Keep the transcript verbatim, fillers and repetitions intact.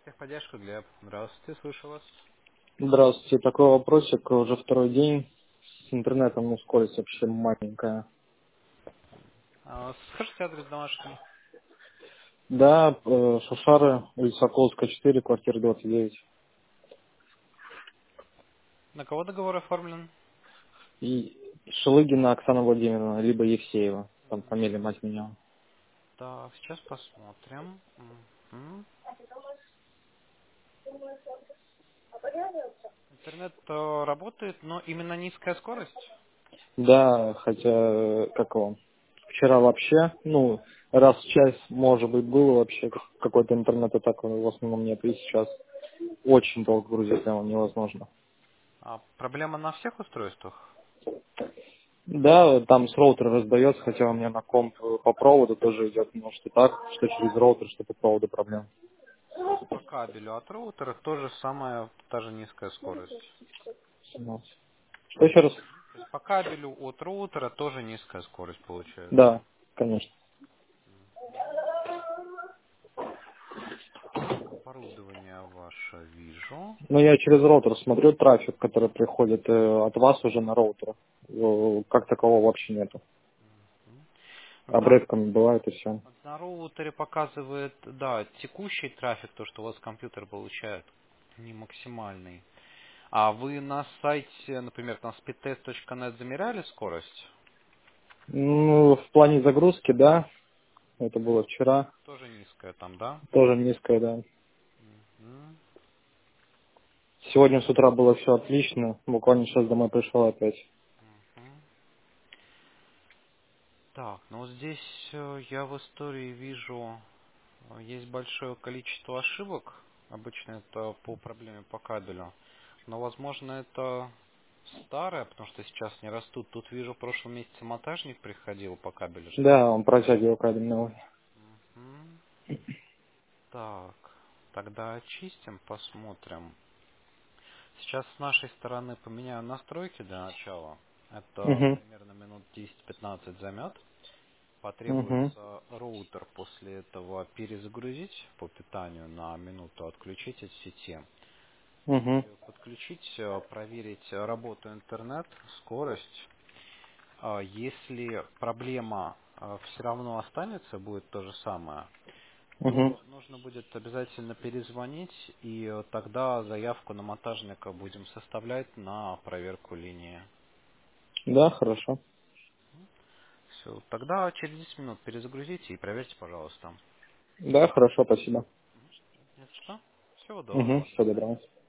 Техподдержка, Глеб. Здравствуйте, слышу вас. Здравствуйте. Такой вопросик. Уже второй день с интернетом, ну, скорость вообще маленькая. А, скажите адрес домашний. Да, э, Шушары, улица Соколская, четыре, квартира двадцать девять. На кого договор оформлен? И Шелыгина Оксана Владимировна, либо Евсеева. Там фамилия мать меняла. Так, сейчас посмотрим. Мгм. Интернет э, работает, но именно низкая скорость. Да, хотя, э, как его, вчера вообще, ну, раз в час, может быть, было вообще как- какой-то интернет, а так в основном нет. И сейчас очень долго грузить прямо невозможно. А проблема на всех устройствах? Да, там с роутера раздается, хотя у меня на комп э, по проводу тоже идет, может и так, что через роутер, что по проводу проблем. То есть по кабелю от роутера тоже самая, та же низкая скорость. Вот. Что еще раз? То есть по кабелю от роутера тоже низкая скорость получается. Да, конечно. Оборудование ваше вижу. Но я через роутер смотрю трафик, который приходит э, от вас уже на роутер. Э, Как такового вообще нету. На Обрывками бывает и все. На роутере показывает, да, текущий трафик, то, что у вас компьютер получает, не максимальный. А вы на сайте, например, на speedtest точка нет замеряли скорость? Ну, в плане загрузки, да, это было вчера. Тоже низкая там, да? Тоже низкая, да. Мгм. Сегодня с утра было все отлично. Буквально сейчас домой пришел опять. Мгм. Так, ну вот здесь э, я в истории вижу, э, есть большое количество ошибок. Обычно это по проблеме по кабелю. Но, возможно, это старое, потому что сейчас не растут. Тут вижу, в прошлом месяце монтажник приходил по кабелю, что ли? Да, он протягивал кабель новый. Мгм. Так, тогда очистим, посмотрим. Сейчас с нашей стороны поменяю настройки для начала. Это Угу. примерно минут десять-пятнадцать займет. Угу. Потребуется роутер после этого перезагрузить по питанию на минуту, отключить от сети. Угу. И подключить, э, проверить работу интернет, скорость. А Если проблема все равно останется, будет то же самое, Угу. то нужно будет обязательно перезвонить, и э, тогда заявку на монтажника будем составлять на проверку линии. Да, хорошо. Все, тогда через десять минут перезагрузите и проверьте, пожалуйста. Да, хорошо, спасибо. Нет, что? Всего Угу. доброго, до Всего свидания. доброго.